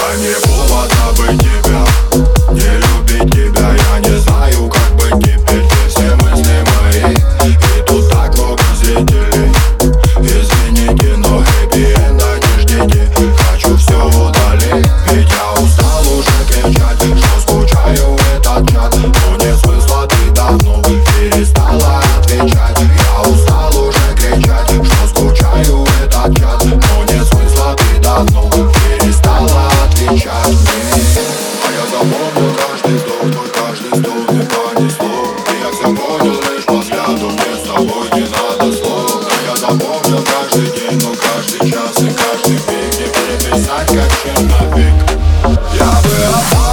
Дай мне повод забыть тебя, не любить тебя. Я не знаю, как быть теперь, ты все мысли мои. И тут так много зрителей. Извините, но хэппи-энда не ждите. Хочу все удалить, ведь я устал уже кричать, что скучаю этот чат. Но нет смысла, ты давно перестала отвечать. Я устал уже кричать, что скучаю этот чат. Но нет смысла, ты давно перестала отвечать мне. А я запомнил каждый вздох твой, каждый стол, ты понесло. И я все понял лишь по взгляду, мне с тобой не надо слов. А я запомнил каждый день, но каждый час и каждый миг не переписать, как черновик. Я бы отдал